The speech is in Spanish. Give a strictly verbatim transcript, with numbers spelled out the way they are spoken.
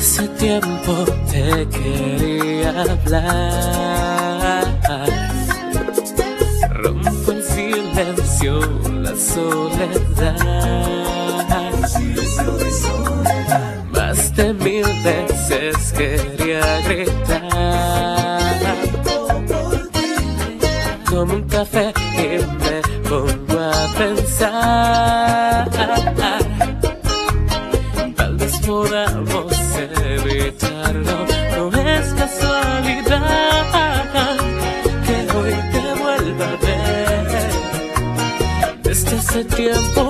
Hace tiempo te quería hablar. Rompo el silencio, la soledad. Más de mil veces quería gritar. Como un café y me pongo a pensar. Tal vez podamos evitarlo. No es casualidad que hoy te vuelva a ver. Desde hace tiempo